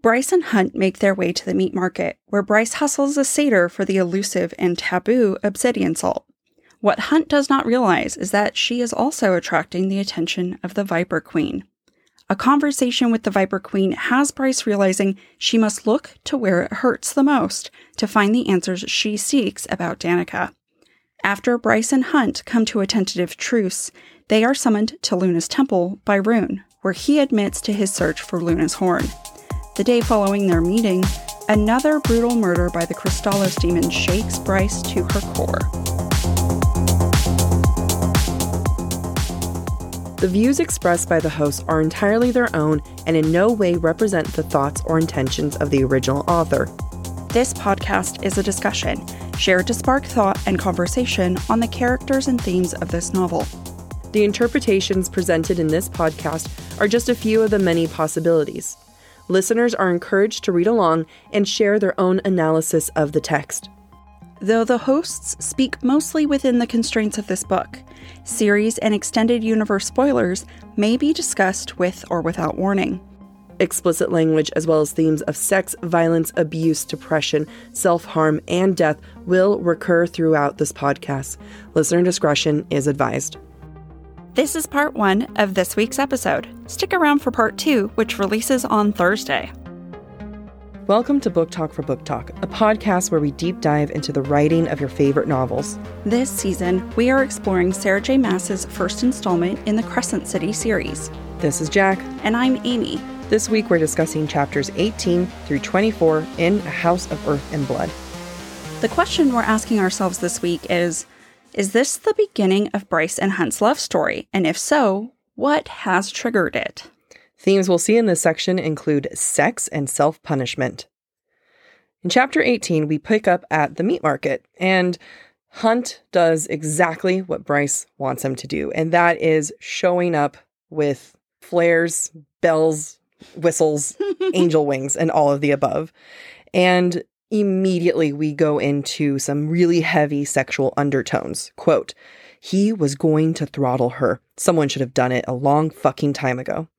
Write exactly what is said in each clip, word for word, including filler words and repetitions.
Bryce and Hunt make their way to the meat market, where Bryce hustles a satyr for the elusive and taboo obsidian salt. What Hunt does not realize is that she is also attracting the attention of the Viper Queen. A conversation with the Viper Queen has Bryce realizing she must look to where it hurts the most to find the answers she seeks about Danica. After Bryce and Hunt come to a tentative truce, they are summoned to Luna's temple by Rune, where he admits to his search for Luna's horn. The day following their meeting, another brutal murder by the Crystallos demon shakes Bryce to her core. The views expressed by the hosts are entirely their own and in no way represent the thoughts or intentions of the original author. This podcast is a discussion, shared to spark thought and conversation on the characters and themes of this novel. The interpretations presented in this podcast are just a few of the many possibilities. Listeners are encouraged to read along and share their own analysis of the text. Though the hosts speak mostly within the constraints of this book, series and extended universe spoilers may be discussed with or without warning. Explicit language as well as themes of sex, violence, abuse, depression, self-harm, and death will recur throughout this podcast. Listener discretion is advised. This is part one of this week's episode. Stick around for part two, which releases on Thursday. Welcome to Book Talk for Book Talk, a podcast where we deep dive into the writing of your favorite novels. This season, we are exploring Sarah J. Maas's first installment in the Crescent City series. This is Jack. And I'm Amy. This week we're discussing chapters eighteen through twenty-four in A House of Earth and Blood. The question we're asking ourselves this week is, is this the beginning of Bryce and Hunt's love story? And if so, what has triggered it? Themes we'll see in this section include sex and self-punishment. In chapter eighteen, we pick up at the meat market, and Hunt does exactly what Bryce wants him to do, and that is showing up with flares, bells, whistles, angel wings, and all of the above. And immediately we go into some really heavy sexual undertones. Quote, "He was going to throttle her. Someone should have done it a long fucking time ago."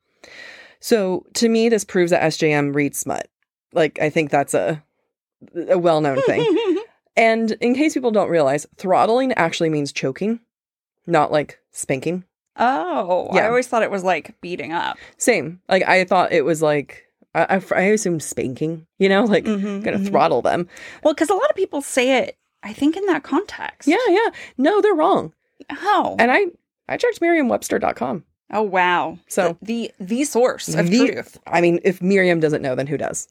So to me, this proves that S J M reads smut. Like, I think that's a, a well-known thing. And in case people don't realize, throttling actually means choking, not like spanking. Oh, yeah. I always thought it was like beating up. Same. Like, I thought it was like, I, I, I assumed spanking, you know, like mm-hmm, gonna mm-hmm. throttle them. Well, because a lot of people say it, I think, in that context. Yeah, yeah. No, they're wrong. Oh. And I, I checked Merriam Webster dot com. Oh, wow. So the the, the source of the, truth. I mean, if Miriam doesn't know, then who does?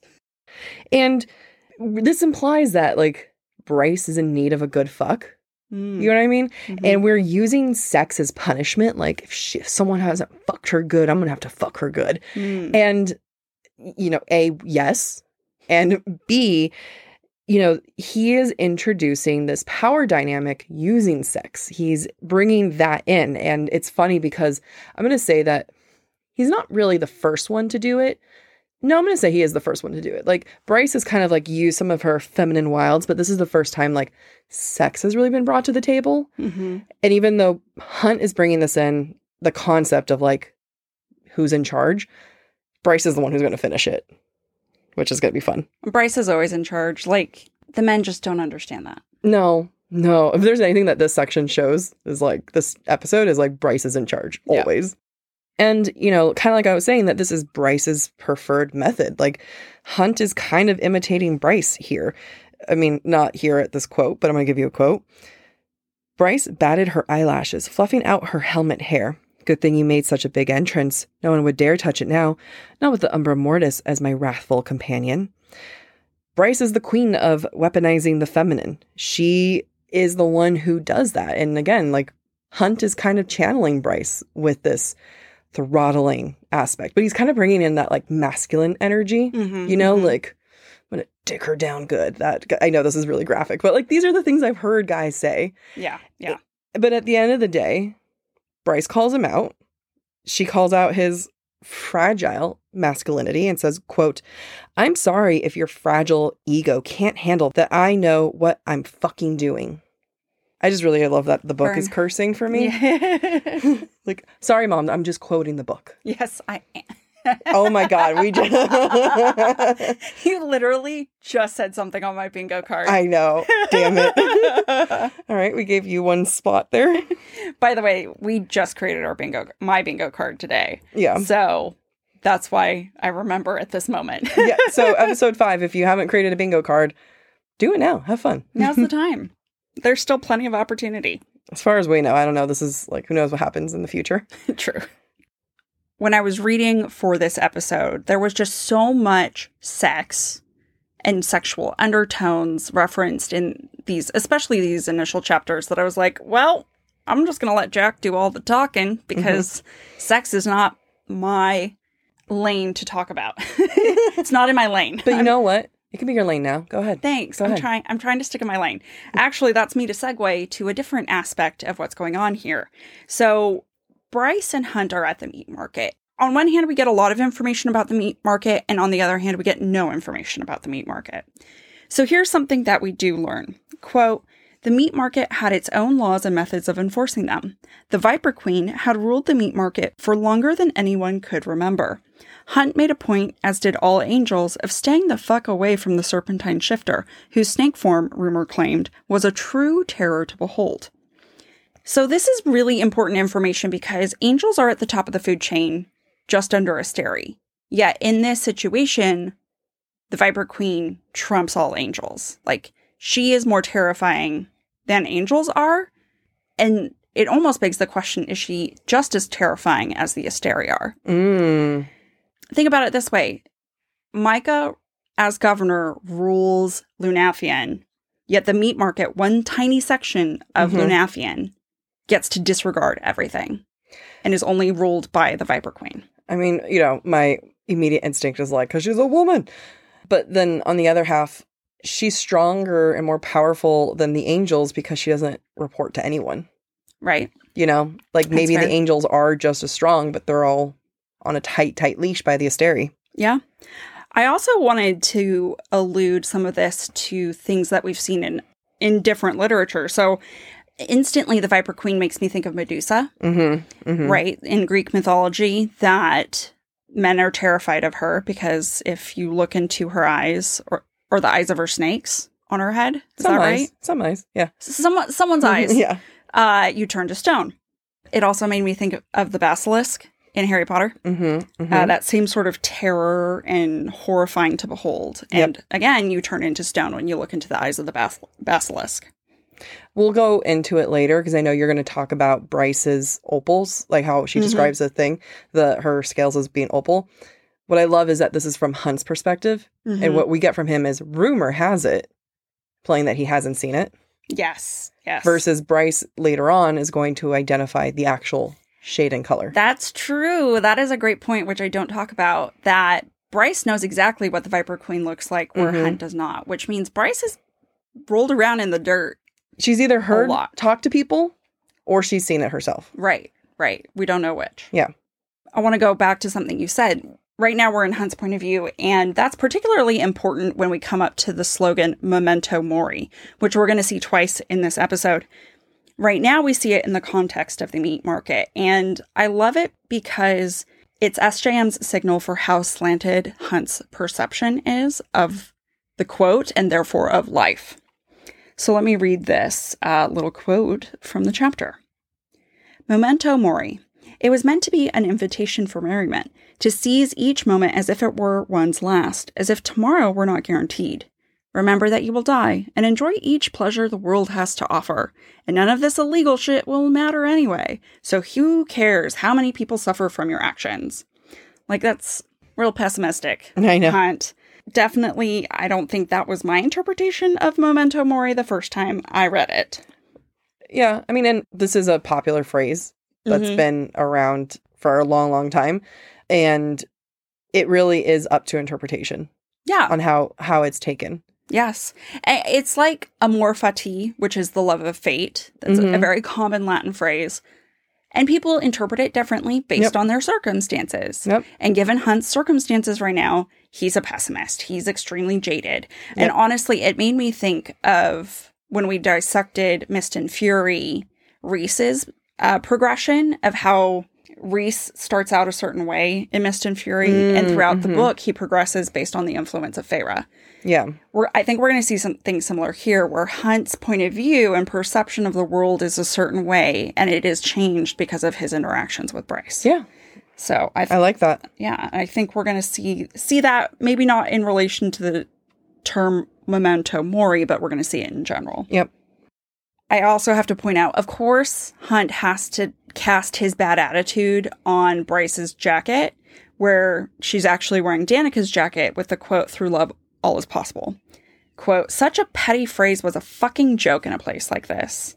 And this implies that, like, Bryce is in need of a good fuck. Mm. You know what I mean? Mm-hmm. And we're using sex as punishment. Like, if, she, if someone hasn't fucked her good, I'm going to have to fuck her good. Mm. And, you know, A, yes. And B, you know, he is introducing this power dynamic using sex. He's bringing that in. And it's funny because I'm going to say that he's not really the first one to do it. No, I'm going to say he is the first one to do it. Like, Bryce has kind of like used some of her feminine wilds, but this is the first time like sex has really been brought to the table. Mm-hmm. And even though Hunt is bringing this in, the concept of like who's in charge, Bryce is the one who's going to finish it, which is going to be fun. Bryce is always in charge. Like, the men just don't understand that. No, no. If there's anything that this section shows is like this episode is like Bryce is in charge always. Yeah. And, you know, kind of like I was saying, that this is Bryce's preferred method. Like, Hunt is kind of imitating Bryce here. I mean, not here at this quote, but I'm going to give you a quote. "Bryce batted her eyelashes, fluffing out her helmet hair. Good thing you made such a big entrance. No one would dare touch it now, not with the Umbra Mortis as my wrathful companion." Bryce is the queen of weaponizing the feminine. She is the one who does that. And again, like, Hunt is kind of channeling Bryce with this throttling aspect, but he's kind of bringing in that like masculine energy, mm-hmm, you know, mm-hmm. like, I'm gonna dick her down good. That, I know this is really graphic, but like, these are the things I've heard guys say. Yeah, yeah. But at the end of the day, Bryce calls him out. She calls out his fragile masculinity and says, quote, "I'm sorry if your fragile ego can't handle that I know what I'm fucking doing." I just really love that the book Burn. is cursing for me. Yeah. Like, sorry, Mom, I'm just quoting the book. Yes, I am. Oh my God. We just. You literally just said something on my bingo card. I know. Damn it. All right. We gave you one spot there. By the way, we just created our bingo, my bingo card today. Yeah. So that's why I remember at this moment. Yeah. So episode five, if you haven't created a bingo card, do it now. Have fun. Now's the time. There's still plenty of opportunity. As far as we know, I don't know. This is like, who knows what happens in the future. True. When I was reading for this episode, there was just so much sex and sexual undertones referenced in these, especially these initial chapters, that I was like, well, I'm just going to let Jack do all the talking because mm-hmm. sex is not my lane to talk about. It's not in my lane. But you know what? It can be your lane now. Go ahead. Thanks. Go I'm ahead. trying I'm trying to stick in my lane. Actually, that's me to segue to a different aspect of what's going on here. So Bryce and Hunt are at the meat market. On one hand, we get a lot of information about the meat market, and on the other hand, we get no information about the meat market. So here's something that we do learn. Quote, the meat market had its own laws and methods of enforcing them. The Viper Queen had ruled the meat market for longer than anyone could remember. Hunt made a point, as did all angels, of staying the fuck away from the Serpentine Shifter, whose snake form, rumor claimed, was a true terror to behold. So this is really important information because angels are at the top of the food chain, just under Asteri. Yet in this situation, the Viper Queen trumps all angels. Like, she is more terrifying than angels are. And it almost begs the question, is she just as terrifying as the Asteri are? Mm. Think about it this way. Micah, as governor, rules Lunathian. Yet the meat market, one tiny section of mm-hmm. Lunathian, gets to disregard everything and is only ruled by the Viper Queen. I mean, you know, my immediate instinct is like, because she's a woman. But then on the other half, she's stronger and more powerful than the angels because she doesn't report to anyone. Right. You know, like maybe the angels are just as strong, but they're all on a tight, tight leash by the Asteri. Yeah. I also wanted to allude some of this to things that we've seen in, in different literature. So instantly, the Viper Queen makes me think of Medusa, mm-hmm, mm-hmm. right? In Greek mythology, that men are terrified of her because if you look into her eyes or, or the eyes of her snakes on her head, is Some that eyes. right? Some eyes, yeah. Some, someone's eyes. Yeah. Uh, you turn to stone. It also made me think of the basilisk in Harry Potter. Mm-hmm, mm-hmm. Uh, that same sort of terror and horrifying to behold. And yep. again, you turn into stone when you look into the eyes of the bas- basilisk. We'll go into it later because I know you're going to talk about Bryce's opals, like how she mm-hmm. describes the thing, the her scales as being opal. What I love is that this is from Hunt's perspective. Mm-hmm. And what we get from him is rumor has it, playing that he hasn't seen it. Yes, yes. Versus Bryce later on is going to identify the actual shade and color. That's true. That is a great point, which I don't talk about, that Bryce knows exactly what the Viper Queen looks like where mm-hmm. Hunt does not, which means Bryce is rolled around in the dirt. She's either heard talk to people or she's seen it herself. Right, right. We don't know which. Yeah. I want to go back to something you said. Right now we're in Hunt's point of view, and that's particularly important when we come up to the slogan Memento Mori, which we're going to see twice in this episode. Right now we see it in the context of the meat market, and I love it because it's S J M's signal for how slanted Hunt's perception is of the quote and therefore of life. So let me read this uh, little quote from the chapter. Memento Mori. It was meant to be an invitation for merriment, to seize each moment as if it were one's last, as if tomorrow were not guaranteed. Remember that you will die, and enjoy each pleasure the world has to offer. And none of this illegal shit will matter anyway, so who cares how many people suffer from your actions? Like, that's real pessimistic. I know. Hunt. Definitely, I don't think that was my interpretation of Memento Mori the first time I read it. Yeah, I mean, and this is a popular phrase that's mm-hmm. been around for a long, long time. And it really is up to interpretation. Yeah. On how, how it's taken. Yes. It's like amor fati, which is the love of fate. That's mm-hmm. a very common Latin phrase. And people interpret it differently based yep. on their circumstances. Yep. And given Hunt's circumstances right now, he's a pessimist. He's extremely jaded. Yep. And honestly, it made me think of when we dissected Mist and Fury, Rhys's uh, progression of how Rhys starts out a certain way in Mist and Fury, Mm, and throughout mm-hmm. the book, he progresses based on the influence of Feyre. Yeah. We're, I think we're going to see something similar here, where Hunt's point of view and perception of the world is a certain way, and it is changed because of his interactions with Bryce. Yeah. So I, th- I like that. Yeah, I think we're going to see see that, maybe not in relation to the term memento mori, but we're going to see it in general. Yep. I also have to point out, of course, Hunt has to cast his bad attitude on Bryce's jacket, where she's actually wearing Danica's jacket with the quote, "Through love, all is possible." Quote, "Such a petty phrase was a fucking joke in a place like this."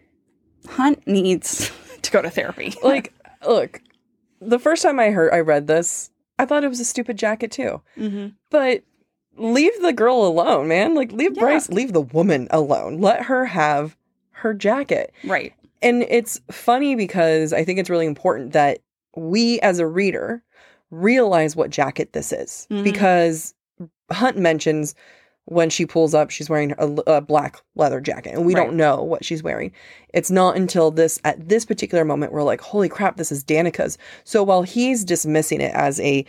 Hunt needs to go to therapy. Like, look, the first time I heard, I read this, I thought it was a stupid jacket too. Mm-hmm. But leave the girl alone, man. Like, leave Yeah. Bryce, leave the woman alone. Let her have her jacket. Right. And it's funny because I think it's really important that we as a reader realize what jacket this is. Mhm. Because Hunt mentions when she pulls up, she's wearing a, a black leather jacket, and we Right. don't know what she's wearing. It's not until this, at this particular moment, we're like, holy crap, this is Danica's. So while he's dismissing it as a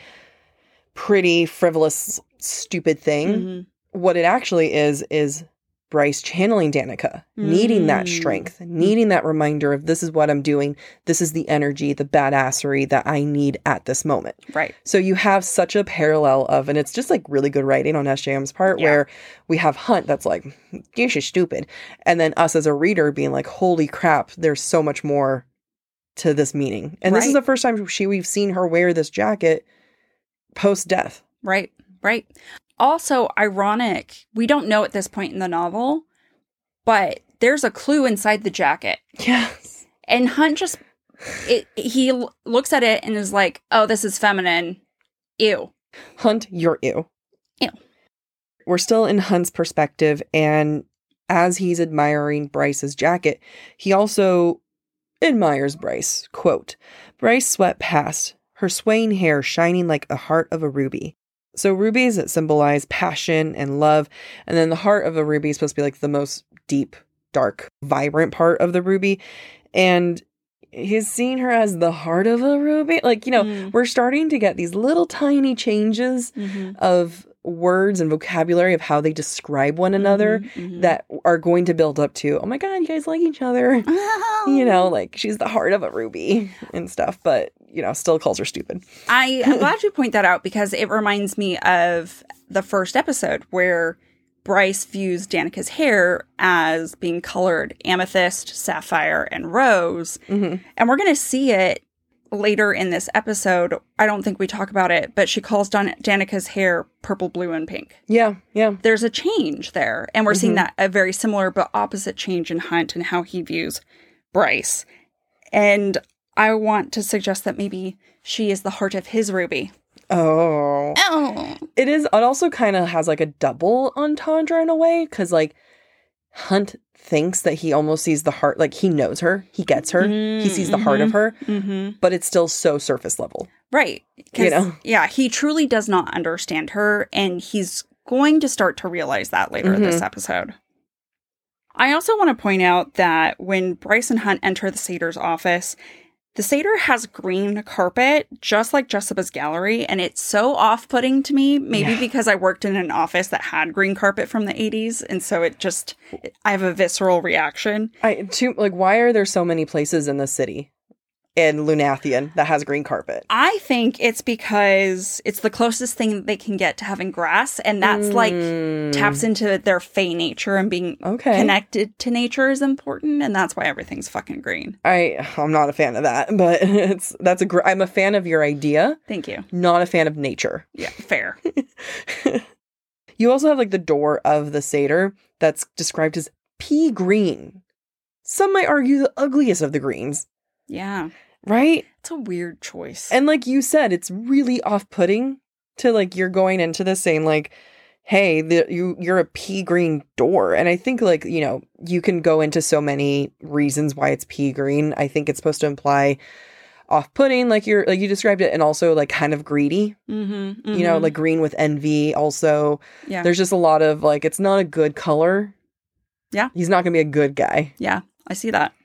pretty frivolous, stupid thing, Mm-hmm. what it actually is, is Bryce channeling Danica, needing that Mm. strength, needing that reminder of this is what I'm doing. This is the energy, the badassery that I need at this moment. Right. So you have such a parallel of, and it's just like really good writing on S J M's part, Yeah. where we have Hunt that's like, this is stupid. And then us as a reader being like, holy crap, there's so much more to this meaning. And this is Right. the first time she we've seen her wear this jacket post-death. Right. Right. Also, ironic, we don't know at this point in the novel, but there's a clue inside the jacket. Yes. And Hunt just, it, he l- looks at it and is like, oh, this is feminine. Ew. Hunt, you're ew. Ew. We're still in Hunt's perspective, and as he's admiring Bryce's jacket, he also admires Bryce. Quote, "Bryce swept past, her swaying hair shining like a heart of a ruby." So rubies that symbolize passion and love, and then the heart of a ruby is supposed to be like the most deep, dark, vibrant part of the ruby. And he's seeing her as the heart of a ruby. Like, you know, Mm. we're starting to get these little tiny changes Mm-hmm. of words and vocabulary of how they describe one another Mm-hmm. that are going to build up to, oh my God, you guys like each other. Oh. You know, like she's the heart of a ruby and stuff, but, you know, still calls her stupid. I am glad you point that out, because it reminds me of the first episode where Bryce views Danica's hair as being colored amethyst, sapphire, and rose. Mm-hmm. And we're going to see it later in this episode. I don't think we talk about it, but she calls Dan- Danica's hair purple, blue, and pink. Yeah, yeah. There's a change there. And we're Mm-hmm. seeing that a very similar but opposite change in Hunt and how he views Bryce. And I want to suggest that maybe she is the heart of his ruby. Oh. Oh. It is, it also kind of has like a double entendre in a way, because like Hunt thinks that he almost sees the heart, like he knows her, he gets her, he sees the heart of her, Mm-hmm. but it's still so surface level. Right. 'Cause, You know? Yeah, he truly does not understand her, and he's going to start to realize that later in this Mm-hmm. episode. I also want to point out that when Bryce and Hunt enter the satyr's office, the satyr has green carpet, just like Jessica's gallery, and it's so off-putting to me, maybe Yeah. because I worked in an office that had green carpet from the eighties, and so it just, I have a visceral reaction. I too, like, why are there so many places in the city in Lunathian that has green carpet? I think it's because it's the closest thing that they can get to having grass, and that's like Mm. taps into their fey nature, and being Okay. connected to nature is important, and that's why everything's fucking green. I I'm not a fan of that, but it's that's a gr- I'm a fan of your idea, Thank you. not a fan of nature. Yeah, fair. You also have like the door of the satyr that's described as pea green. Some might argue the ugliest of the greens, Yeah. right? It's a weird choice. And like you said, it's really off-putting to like you're going into this saying like, hey, the, you you're a pea green door. And I think like, you know, you can go into so many reasons why it's pea green. I think it's supposed to imply off-putting, like you're like you described it, and also like kind of greedy. mm-hmm, You know, like green with envy. Also, yeah. there's just a lot of like it's not a good color. Yeah. He's not gonna be a good guy. Yeah, I see that.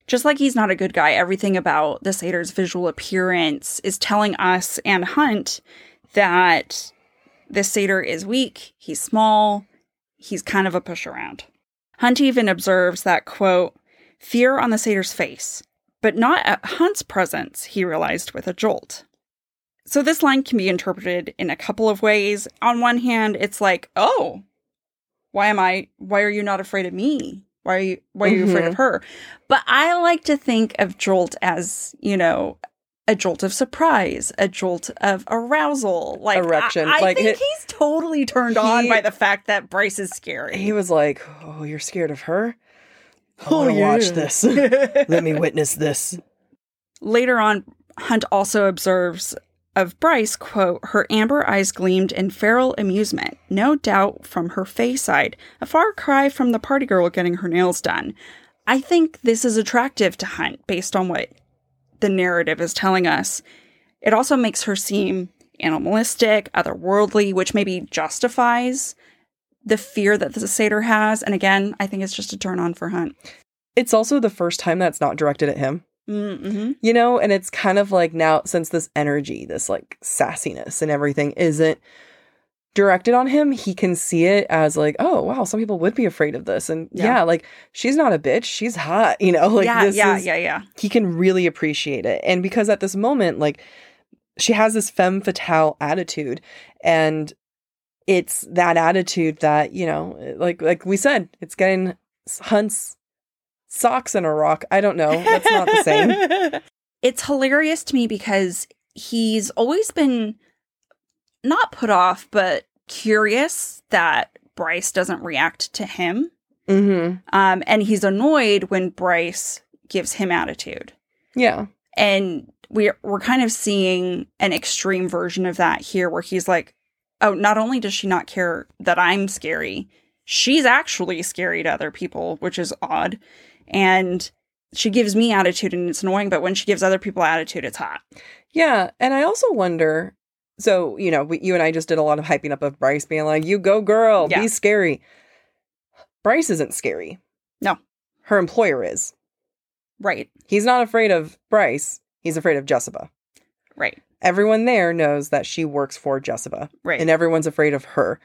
Just like he's not a good guy, everything about the satyr's visual appearance is telling us and Hunt that the satyr is weak, he's small, he's kind of a push around. Hunt even observes that, quote, fear on the satyr's face, but not at Hunt's presence, he realized with a jolt. So this line can be interpreted in a couple of ways. On one hand, it's like, oh, why am I, why are you not afraid of me? Why are you, why are you mm-hmm. afraid of her? But I like to think of jolt as, you know, a jolt of surprise, a jolt of arousal. Like, erection. I, I like think it, he's totally turned he, on by the fact that Bryce is scary. He was like, oh, you're scared of her? I want to oh, yeah. watch this. Let me witness this. Later on, Hunt also observes of Bryce, quote, her amber eyes gleamed in feral amusement, no doubt from her fey side, a far cry from the party girl getting her nails done. I think this is attractive to Hunt based on what the narrative is telling us. It also makes her seem animalistic, otherworldly, which maybe justifies the fear that the satyr has. And again, I think it's just a turn on for Hunt. It's also the first time that's not directed at him. Mm-hmm. You know, and it's kind of like now, since this energy, this like sassiness and everything isn't directed on him, he can see it as like, oh, wow, some people would be afraid of this. And yeah, yeah like, she's not a bitch. She's hot, you know? Like, yeah, this yeah, is, yeah, yeah. He can really appreciate it. And because at this moment, like, she has this femme fatale attitude. And it's that attitude that, you know, like like we said, it's getting Hunt's socks in a rock. I don't know. That's not the same. It's hilarious to me because he's always been not put off, but curious that Bryce doesn't react to him. Mm-hmm. Um, and he's annoyed when Bryce gives him attitude. Yeah. And we're, we're kind of seeing an extreme version of that here where he's like, oh, not only does she not care that I'm scary, she's actually scary to other people, which is odd. And she gives me attitude and it's annoying, but when she gives other people attitude, it's hot. Yeah. And I also wonder, so, you know, we, you and I just did a lot of hyping up of Bryce being like, you go girl, yeah. be scary. Bryce isn't scary. No. Her employer is. Right. He's not afraid of Bryce. He's afraid of Jessica. Right. Everyone there knows that she works for Jessica. Right. And everyone's afraid of her.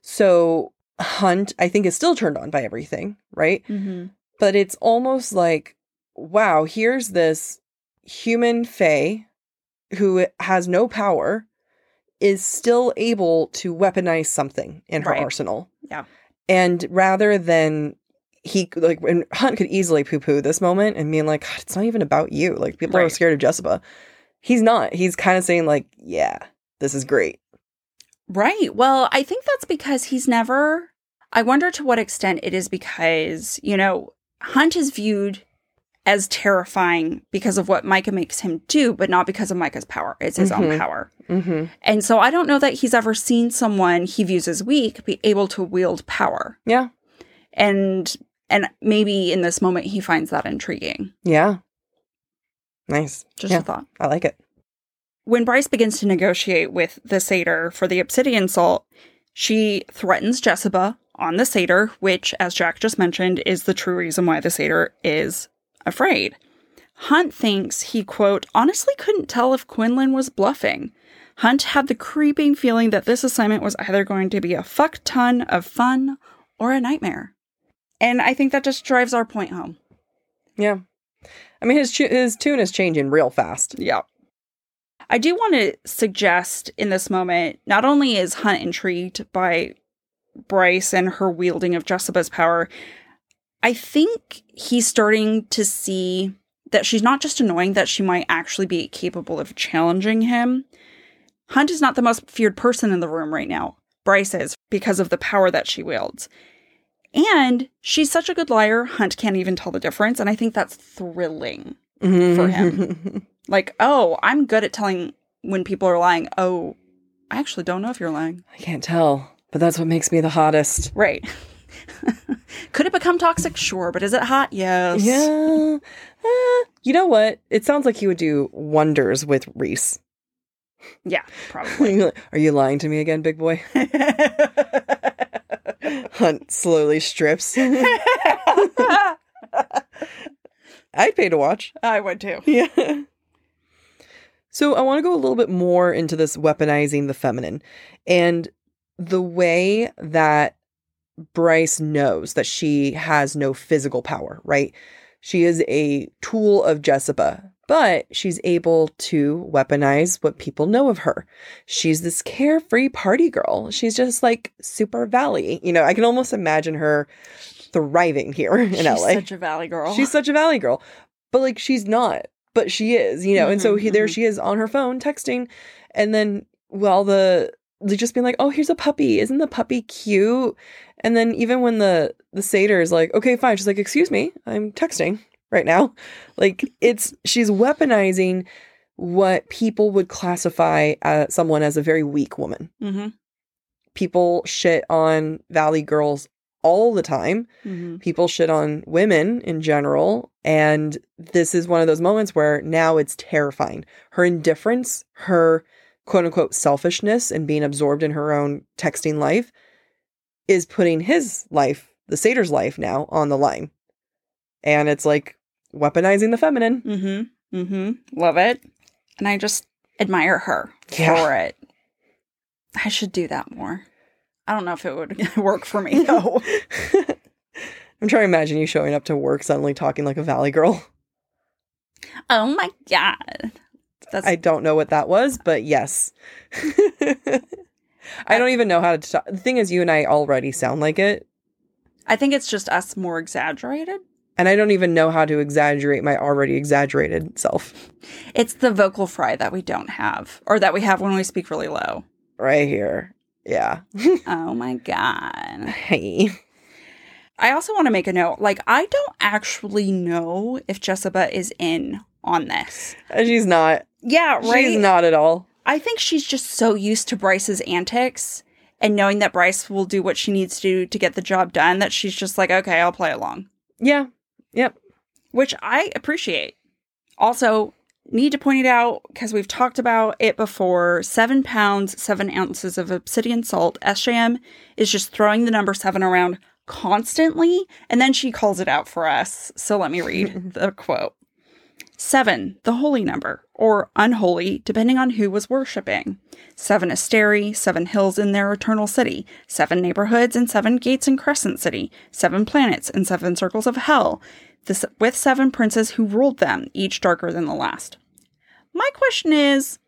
So Hunt, I think, is still turned on by everything, right? Mm-hmm. But it's almost like, wow, here's this human fae who has no power, is still able to weaponize something in her right. arsenal. Yeah. And rather than he, like, when Hunt could easily poo-poo this moment and being like, God, it's not even about you. Like, people right. are scared of Jessica. He's not. He's kind of saying, like, yeah, this is great. Right. Well, I think that's because he's never, I wonder to what extent it is because, you know, Hunt is viewed as terrifying because of what Micah makes him do, but not because of Micah's power. It's his mm-hmm. own power. Mm-hmm. And so I don't know that he's ever seen someone he views as weak be able to wield power. Yeah. And and maybe in this moment he finds that intriguing. Yeah. Nice. Just yeah, a thought. I like it. When Bryce begins to negotiate with the satyr for the obsidian salt, she threatens Jessica on the satyr, which, as Jack just mentioned, is the true reason why the satyr is afraid. Hunt thinks he, quote, honestly couldn't tell if Quinlan was bluffing. Hunt had the creeping feeling that this assignment was either going to be a fuck ton of fun or a nightmare. And I think that just drives our point home. Yeah. I mean, his his tune is changing real fast. Yeah. I do want to suggest in this moment, not only is Hunt intrigued by Bryce and her wielding of Jessica's power, I think he's starting to see that she's not just annoying, that she might actually be capable of challenging him. Hunt is not the most feared person in the room right now. Bryce is, because of the power that she wields. And she's such a good liar, Hunt can't even tell the difference. And I think that's thrilling mm-hmm. for him. Like, oh, I'm good at telling when people are lying. Oh, I actually don't know if you're lying. I can't tell, but that's what makes me the hottest. Right. Could it become toxic? Sure. But is it hot? Yes. Yeah. Uh, you know what? It sounds like he would do wonders with Reese. Yeah, probably. Are you lying to me again, big boy? Hunt slowly strips. I'd pay to watch. I would too. Yeah. So I want to go a little bit more into this weaponizing the feminine and the way that Bryce knows that she has no physical power, right? She is a tool of Jessica, but she's able to weaponize what people know of her. She's this carefree party girl. She's just like super Valley. You know, I can almost imagine her thriving here in she's L A. She's such a Valley girl. She's such a Valley girl. But like, she's not. But she is, you know, mm-hmm, and so he, mm-hmm. there she is on her phone texting. And then, well, the, they just being like, oh, here's a puppy. Isn't the puppy cute? And then even when the, the satyr is like, okay, fine. She's like, excuse me, I'm texting right now. Like, it's, she's weaponizing what people would classify as someone as a very weak woman. Mm-hmm. People shit on Valley girls all the time. Mm-hmm. People shit on women in general. And this is one of those moments where now it's terrifying. Her indifference, her quote unquote selfishness and being absorbed in her own texting life is putting his life, the satyr's life now on the line. And it's like weaponizing the feminine. Mm-hmm. Mm-hmm. Love it. And I just admire her yeah. for it. I should do that more. I don't know if it would work for me, though. I'm trying to imagine you showing up to work suddenly talking like a Valley girl. Oh my God. That's... I don't know what that was, but yes. I don't even know how to talk. The thing is, you and I already sound like it. I think it's just us more exaggerated. And I don't even know how to exaggerate my already exaggerated self. It's the vocal fry that we don't have, or that we have when we speak really low. Right here. Yeah. Oh my God. Hey. I also want to make a note. Like, I don't actually know if Jessica is in on this. She's not. Yeah, right? She's not at all. I think she's just so used to Bryce's antics and knowing that Bryce will do what she needs to do to get the job done that she's just like, okay, I'll play along. Yeah. Yep. Which I appreciate. Also, need to point it out, because we've talked about it before, seven pounds, seven ounces of obsidian salt. S J M is just throwing the number seven around constantly, and then she calls it out for us. So let me read the quote. Seven, the holy number, or unholy, depending on who was worshipping. Seven Asteri, seven hills in their eternal city, seven neighborhoods and seven gates in Crescent City, seven planets and seven circles of hell, this, with seven princes who ruled them, each darker than the last. My question is,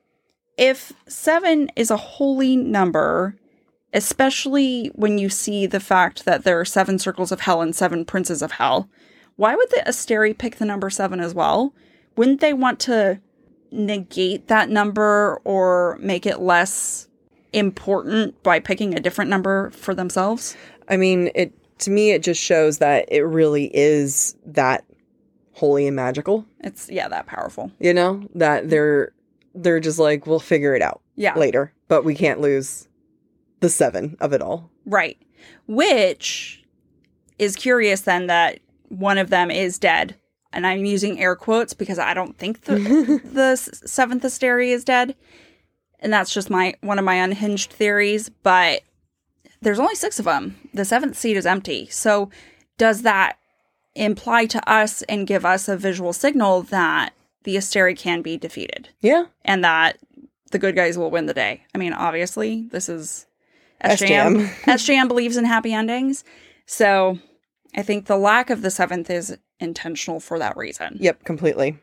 if seven is a holy number, especially when you see the fact that there are seven circles of hell and seven princes of hell, why would the Asteri pick the number seven as well? Wouldn't they want to negate that number or make it less important by picking a different number for themselves? I mean, it to me, it just shows that it really is that holy and magical. It's, yeah, that powerful. You know, that they're they're just like, we'll figure it out yeah. later, but we can't lose the seven of it all. Right. Which is curious then that one of them is dead. And I'm using air quotes because I don't think the the seventh Asteri is dead. And that's just my one of my unhinged theories. But there's only six of them. The seventh seat is empty. So does that imply to us and give us a visual signal that the Asteri can be defeated? Yeah. And that the good guys will win the day? I mean, obviously, this is S J M. S J M, S J M believes in happy endings. So I think the lack of the seventh is intentional for that reason. Yep, completely.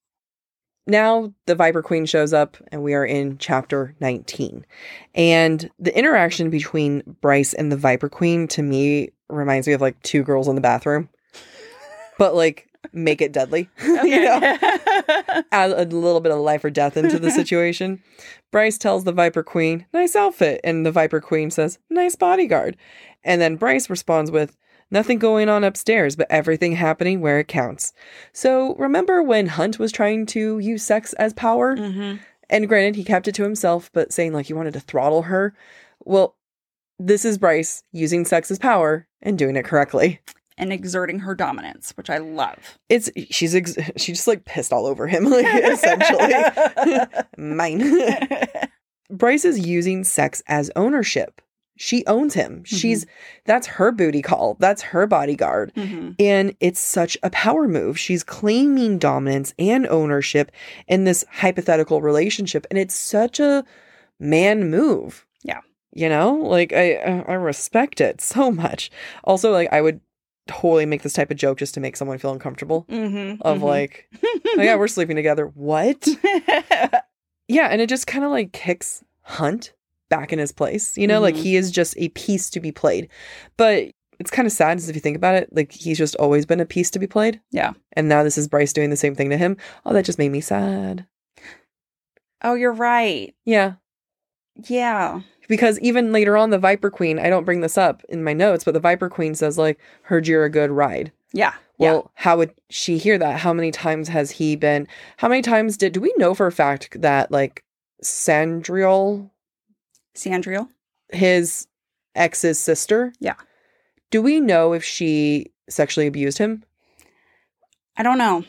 Now the Viper Queen shows up and we are in chapter nineteen. And the interaction between Bryce and the Viper Queen to me reminds me of like two girls in the bathroom. But like make it deadly. Okay. You know? Add a little bit of life or death into the situation. Bryce tells the Viper Queen, nice outfit. And the Viper Queen says, nice bodyguard. And then Bryce responds with, nothing going on upstairs, but everything happening where it counts. So remember when Hunt was trying to use sex as power? Mm-hmm. And granted, he kept it to himself, but saying like he wanted to throttle her. Well, this is Bryce using sex as power and doing it correctly. And exerting her dominance, which I love. It's she's ex- she's just like pissed all over him, like essentially. Mine. Bryce is using sex as ownership. She owns him. Mm-hmm. She's, that's her booty call. That's her bodyguard. Mm-hmm. And it's such a power move. She's claiming dominance and ownership in this hypothetical relationship. And it's such a man move. Yeah. You know, like I, I respect it so much. Also, like I would totally make this type of joke just to make someone feel uncomfortable mm-hmm, of mm-hmm. like, oh yeah, we're sleeping together. What? Yeah. And it just kind of like kicks Hunt back in his place. You know, mm-hmm. like he is just a piece to be played. But it's kind of sad if you think about it. Like he's just always been a piece to be played. Yeah. And now this is Bryce doing the same thing to him. Oh, that just made me sad. Oh, you're right. Yeah. Yeah. Because even later on, the Viper Queen, I don't bring this up in my notes, but the Viper Queen says, like, heard you're a good ride. Yeah. Well, yeah. how would she hear that? How many times has he been? How many times did, do we know for a fact that, like, Sandriel? Sandriel? His ex's sister? Yeah. Do we know if she sexually abused him? I don't know.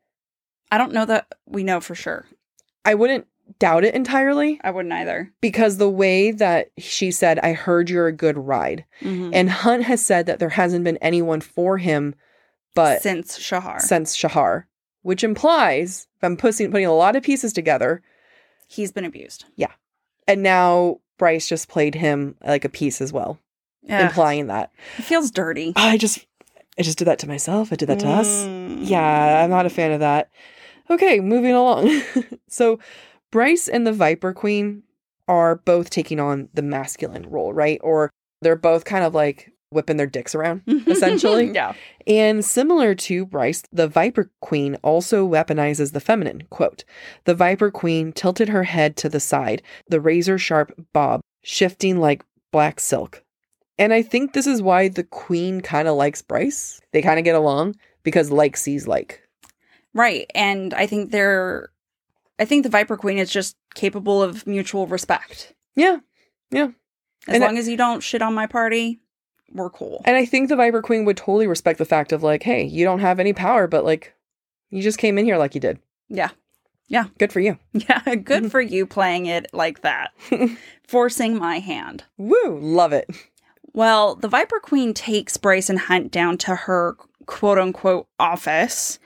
I don't know that we know for sure. I wouldn't doubt it entirely. I wouldn't either. Because the way that she said, I heard you're a good ride. Mm-hmm. And Hunt has said that there hasn't been anyone for him but since Shahar. Since Shahar. Which implies, if I'm putting, putting a lot of pieces together, he's been abused. Yeah. And now Bryce just played him like a piece as well. Ugh. Implying that. It feels dirty. I just I just did that to myself. I did that to mm. us. Yeah, I'm not a fan of that. Okay, moving along. So Bryce and the Viper Queen are both taking on the masculine role, right? Or they're both kind of like whipping their dicks around, essentially. Yeah. And similar to Bryce, the Viper Queen also weaponizes the feminine. Quote, the Viper Queen tilted her head to the side, the razor-sharp bob shifting like black silk. And I think this is why the Queen kind of likes Bryce. They kind of get along because like sees like. Right. And I think they're... I think the Viper Queen is just capable of mutual respect. Yeah. Yeah. As and long I, as you don't shit on my party, we're cool. And I think the Viper Queen would totally respect the fact of like, hey, you don't have any power, but like, you just came in here like you did. Yeah. Yeah. Good for you. Yeah. Good for you playing it like that. Forcing my hand. Woo. Love it. Well, the Viper Queen takes Bryce and Hunt down to her quote unquote office.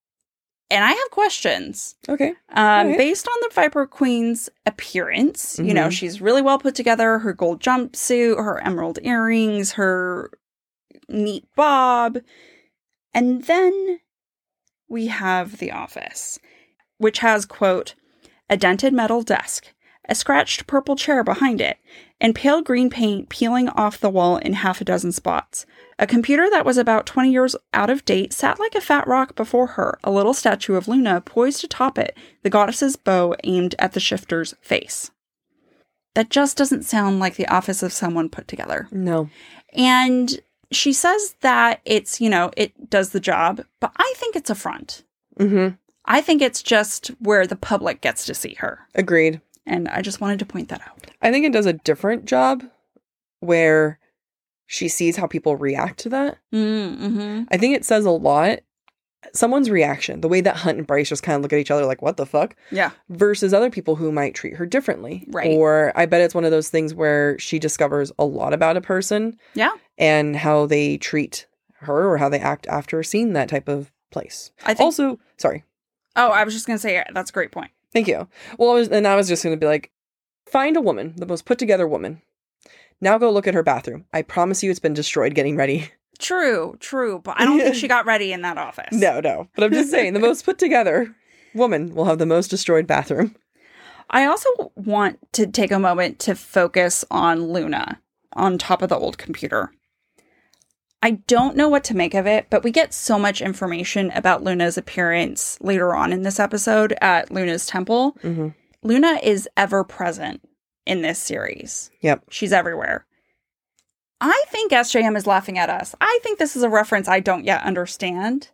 And I have questions. Okay. Um, right. Based on the Viper Queen's appearance, mm-hmm. you know, she's really well put together. Her gold jumpsuit, her emerald earrings, her neat bob. And then we have the office, which has, quote, a dented metal desk, a scratched purple chair behind it, and pale green paint peeling off the wall in half a dozen spots. A computer that was about twenty years out of date sat like a fat rock before her, a little statue of Luna poised atop it, the goddess's bow aimed at the shifter's face. That just doesn't sound like the office of someone put together. No. And she says that it's, you know, it does the job, but I think it's a front. Mm-hmm. I think it's just where the public gets to see her. Agreed. And I just wanted to point that out. I think it does a different job where she sees how people react to that. Mm-hmm. I think it says a lot. Someone's reaction, the way that Hunt and Bryce just kind of look at each other like, what the fuck? Yeah. Versus other people who might treat her differently. Right. Or I bet it's one of those things where she discovers a lot about a person. Yeah. And how they treat her or how they act after seeing that type of place. I think- also, sorry. Oh, I was just going to say, that's a great point. Thank you. Well, I was, and I was just going to be like, find a woman, the most put together woman. Now go look at her bathroom. I promise you it's been destroyed getting ready. True, true. But I don't think she got ready in that office. No, no. But I'm just saying, the most put together woman will have the most destroyed bathroom. I also want to take a moment to focus on Luna on top of the old computer. I don't know what to make of it, but we get so much information about Luna's appearance later on in this episode at Luna's temple. Mm-hmm. Luna is ever present in this series. Yep. She's everywhere. I think S J M is laughing at us. I think this is a reference I don't yet understand.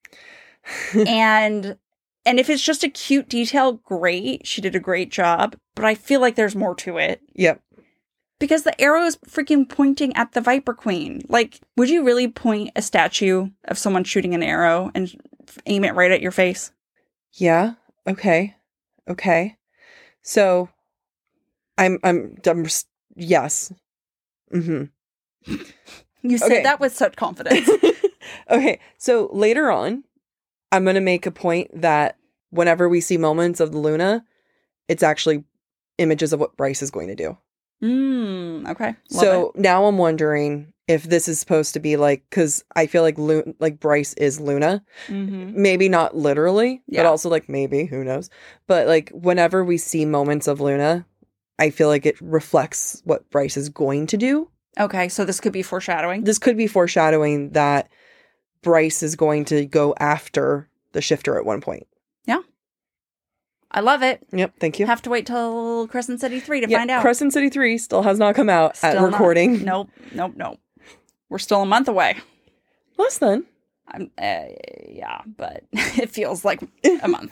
and and if it's just a cute detail, great. She did a great job. But I feel like there's more to it. Yep. Because the arrow is freaking pointing at the Viper Queen. Like, would you really point a statue of someone shooting an arrow and aim it right at your face? Yeah. Okay. Okay. So, I'm, I'm, I'm, yes. Mm-hmm. You said Okay. that with such confidence. Okay, so later on, I'm going to make a point that whenever we see moments of Luna, it's actually images of what Bryce is going to do. Mm, okay. Love so it. now I'm wondering if this is supposed to be like, because I feel like Lu- like Bryce is Luna. Mm-hmm. Maybe not literally, Yeah. but also like maybe, who knows. But like whenever we see moments of Luna, I feel like it reflects what Bryce is going to do. Okay, so this could be foreshadowing. This could be foreshadowing that Bryce is going to go after the shifter at one point. Yeah. I love it. Yep, thank you. Have to wait till Crescent City three to Yeah, find out. Crescent City three still has not come out Still at not. recording. Nope, nope, nope. We're still a month away. Less than. I'm, uh, yeah, but it feels like a month.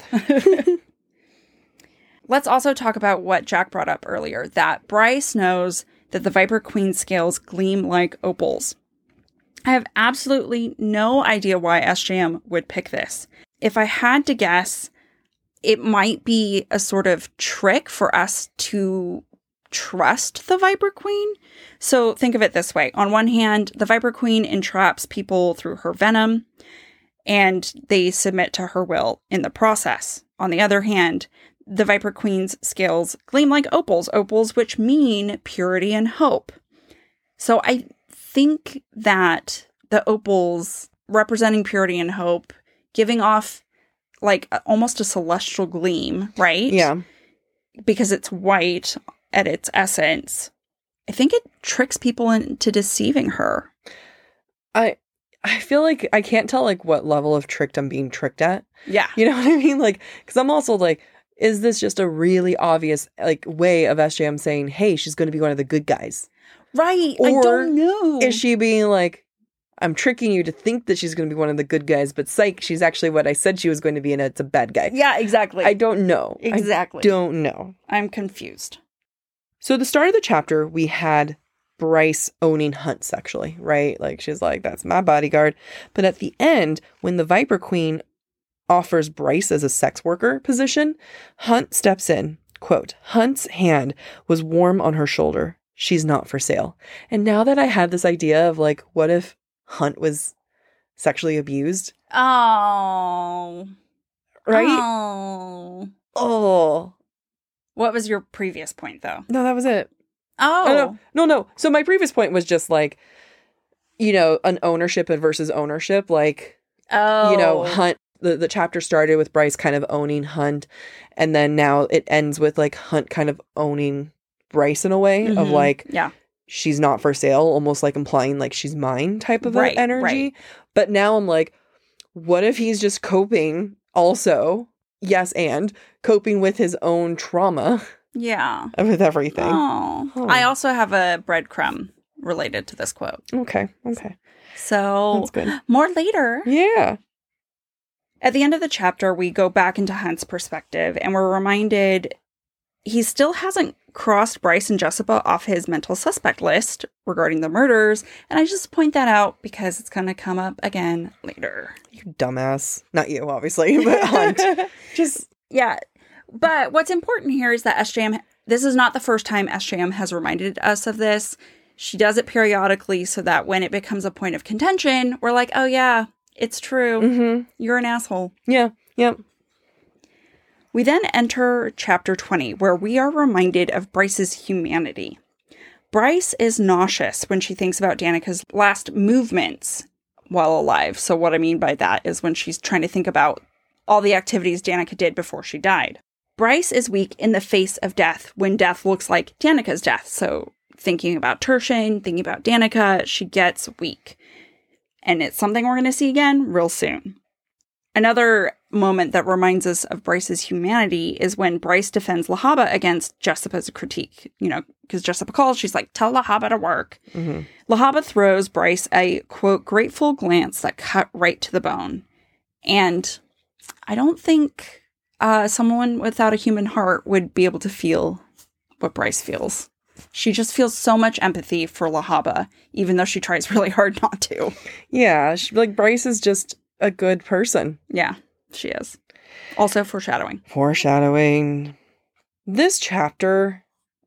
Let's also talk about what Jack brought up earlier, that Bryce knows that the Viper Queen scales gleam like opals. I have absolutely no idea why S J M would pick this. If I had to guess, it might be a sort of trick for us to trust the Viper Queen. So think of it this way. On one hand, the Viper Queen entraps people through her venom, and they submit to her will in the process. On the other hand, the Viper Queen's scales gleam like opals, opals which mean purity and hope. So I think that the opals representing purity and hope, giving off like almost a celestial gleam, right? Yeah. Because it's white at its essence. I think it tricks people into deceiving her. I I feel like I can't tell like what level of tricked I'm being tricked at. Yeah. You know what I mean? Like, because I'm also like, is this just a really obvious like way of S J M saying, hey, she's going to be one of the good guys? Right. Or I don't know. Is she being like, I'm tricking you to think that she's going to be one of the good guys, but psych, she's actually what I said she was going to be, and it's a bad guy. Yeah, exactly. I don't know. Exactly. I don't know. I'm confused. So at the start of the chapter, we had Bryce owning Hunt sexually, right? Like, she's like, that's my bodyguard. But at the end, when the Viper Queen offers Bryce as a sex worker position, Hunt steps in. Quote, Hunt's hand was warm on her shoulder. She's not for sale. And now that I had this idea of like, what if Hunt was sexually abused? Oh. Right? Oh. Oh. What was your previous point, though? No, that was it. Oh. Oh, no, no, no. So my previous point was just like, you know, an ownership versus ownership. Like, Oh. you know, Hunt, the, the chapter started with Bryce kind of owning Hunt. And then now it ends with like Hunt kind of owning Bryce in a way Mhm. of like, Yeah. she's not for sale, almost like implying like she's mine type of Right, a energy. right. But now I'm like, what if he's just coping also? Yes, and coping with his own trauma Yeah. with everything. Oh. Huh. I also have a breadcrumb related to this quote. Okay, okay. So, That's good. more later. Yeah. At the end of the chapter, we go back into Hunt's perspective, and we're reminded he still hasn't crossed Bryce and Jessica off his mental suspect list regarding the murders. And I just point that out because it's going to come up again later. You dumbass. Not you, obviously, but Hunt. Just, Yeah. But what's important here is that S J M, this is not the first time S J M has reminded us of this. She does it periodically so that when it becomes a point of contention, we're like, oh yeah, it's true. mm-hmm. You're an asshole. Yeah, yep. We then enter chapter twenty, where we are reminded of Bryce's humanity. Bryce is nauseous when she thinks about Danica's last movements while alive. So what I mean by that is when she's trying to think about all the activities Danica did before she died. Bryce is weak in the face of death when death looks like Danica's death. So thinking about Tertian, thinking about Danica, she gets weak. And it's something we're going to see again real soon. Another moment that reminds us of Bryce's humanity is when Bryce defends Lahaba against Jessica's critique. You know, because Jessica calls, she's like, tell Lahaba to work. Mm-hmm. Lahaba throws Bryce a, quote, grateful glance that cut right to the bone. And I don't think uh, someone without a human heart would be able to feel what Bryce feels. She just feels so much empathy for Lahaba, even though she tries really hard not to. Yeah, she, like Bryce is just a good person. Yeah, she is. Also foreshadowing. Foreshadowing. This chapter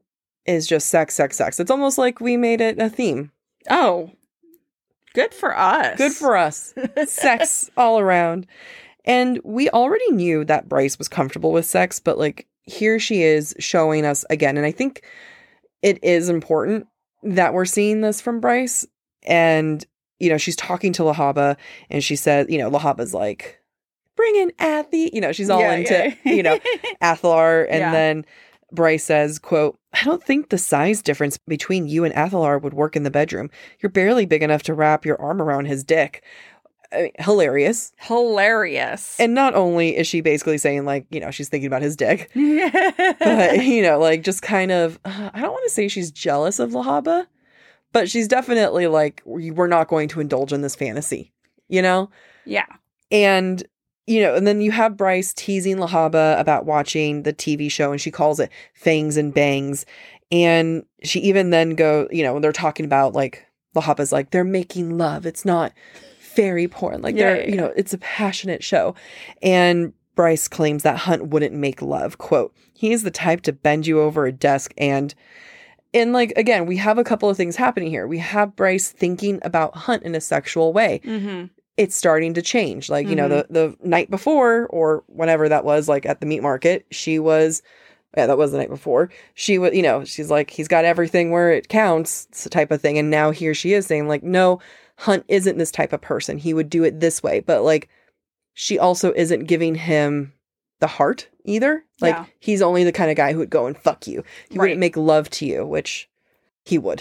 is just sex, sex, sex. It's almost like we made it a theme. Oh, good for us. Good for us. Sex all around. And we already knew that Bryce was comfortable with sex, but like here she is showing us again. And I think it is important that we're seeing this from Bryce. And, you know, she's talking to Lahaba and she said, you know, Lahaba's like, bring in Athy. You know, she's all Yeah, into, yeah. you know, Athalar. And Yeah. then Bryce says, quote, I don't think the size difference between you and Athalar would work in the bedroom. You're barely big enough to wrap your arm around his dick. I mean, hilarious. Hilarious. And not only is she basically saying, like, you know, she's thinking about his dick, but, you know, like, just kind of, uh, I don't want to say she's jealous of Lahaba, but she's definitely like, we're not going to indulge in this fantasy, you know? Yeah. And, you know, and then you have Bryce teasing Lahaba about watching the T V show, and she calls it Fangs and Bangs. And she even then go, you know, they're talking about, like, Lahaba's like, they're making love. It's not fairy porn. Like, Yeah, they're, yeah, you know, it's a passionate show. And Bryce claims that Hunt wouldn't make love. Quote, he is the type to bend you over a desk and, and like, again, we have a couple of things happening here. We have Bryce thinking about Hunt in a sexual way. Mm-hmm. It's starting to change. Like, you know, the, the night before or whenever that was, like at the meat market, she was, yeah, that was the night before. She was, you know, she's like, he's got everything where it counts, type of thing. And now here she is saying, like, no, Hunt isn't this type of person. He would do it this way. But like, she also isn't giving him the heart either. Like, Yeah. he's only the kind of guy who would go and fuck you. He Right. wouldn't make love to you, which he would.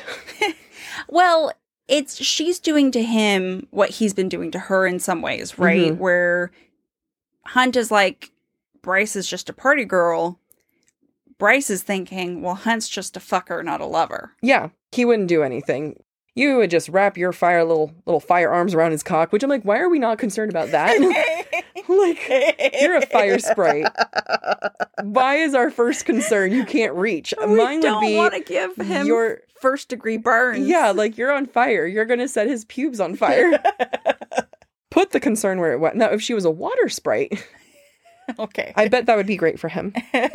Well, it's she's doing to him what he's been doing to her in some ways, right? Mhm. Where Hunt is like, Bryce is just a party girl. Bryce is thinking, well, Hunt's just a fucker, not a lover. Yeah, he wouldn't do anything. You would just wrap your fire little little firearms around his cock, which I'm like, why are we not concerned about that? Like, you're a fire sprite. Why is our first concern you can't reach? We Mine don't would be want to give him your first degree burns. yeah, like you're on fire. You're gonna set his pubes on fire. Put the concern where it went. Now, if she was a water sprite, Okay. I bet that would be great for him.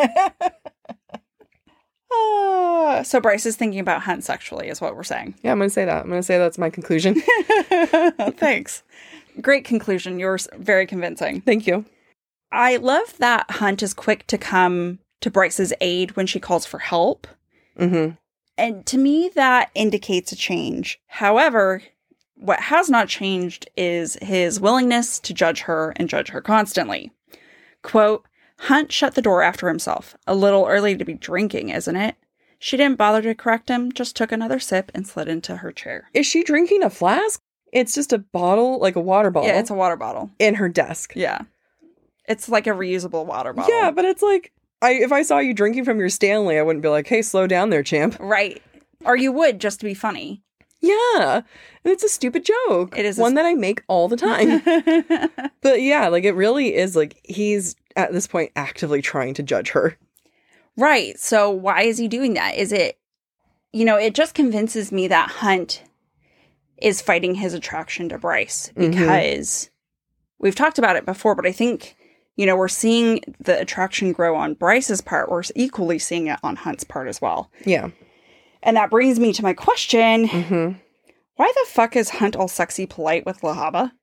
Uh, so Bryce is thinking about Hunt sexually, is what we're saying. Yeah, I'm gonna say that. I'm gonna say that's my conclusion. Thanks. Great conclusion. Yours very convincing. Thank you. I love that Hunt is quick to come to Bryce's aid when she calls for help. Mm-hmm. And to me, that indicates a change. However, what has not changed is his willingness to judge her and judge her constantly. Quote, Hunt shut the door after himself. A little early to be drinking, isn't it? She didn't bother to correct him, just took another sip and slid into her chair. Is she drinking a flask? It's just a bottle, like a water bottle. Yeah, it's a water bottle. in her desk. Yeah. It's like a reusable water bottle. Yeah, but it's like, I if I saw you drinking from your Stanley, I wouldn't be like, hey, slow down there, champ. Right. Or you would, just to be funny. Yeah. And it's a stupid joke. It is a one st- that I make all the time. But yeah, like it really is like he's at this point actively trying to judge her. Right. So why is he doing that? Is it, you know, it just convinces me that Hunt is fighting his attraction to Bryce because mm-hmm. we've talked about it before, but I think, you know, we're seeing the attraction grow on Bryce's part. We're equally seeing it on Hunt's part as well. Yeah. And that brings me to my question. Mm-hmm. Why the fuck is Hunt all sexy polite with Lahaba?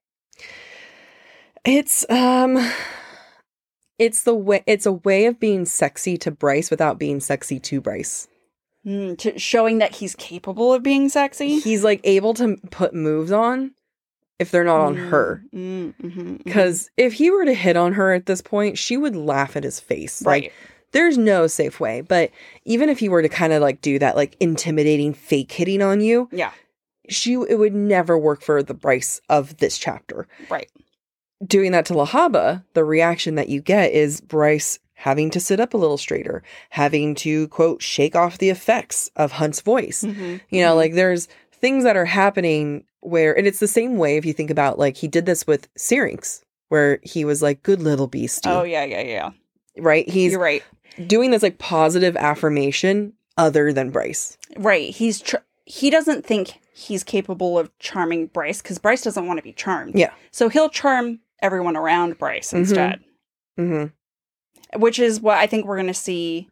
It's, um... It's the way. It's a way of being sexy to Bryce without being sexy to Bryce. Mm, to showing that he's capable of being sexy. He's like able to put moves on if they're not on mm, her. Because mm, mm-hmm, mm-hmm. if he were to hit on her at this point, she would laugh at his face. Right. Like, there's no safe way. But even if he were to kind of like do that, like intimidating fake hitting on you, yeah, she it would never work for the Bryce of this chapter. Right. Doing that to Lahaba, the reaction that you get is Bryce having to sit up a little straighter, having to, quote, shake off the effects of Hunt's voice. Mm-hmm. You know, like there's things that are happening where, and it's the same way if you think about, like, he did this with Syrinx, where he was like, good little beastie. Oh, yeah, yeah, yeah. Right? He's You're right. doing this, like, positive affirmation other than Bryce. Right. He's tr- he doesn't think he's capable of charming Bryce because Bryce doesn't want to be charmed. Yeah. So he'll charm everyone around Bryce instead. Mm-hmm. Which is what I think we're going to see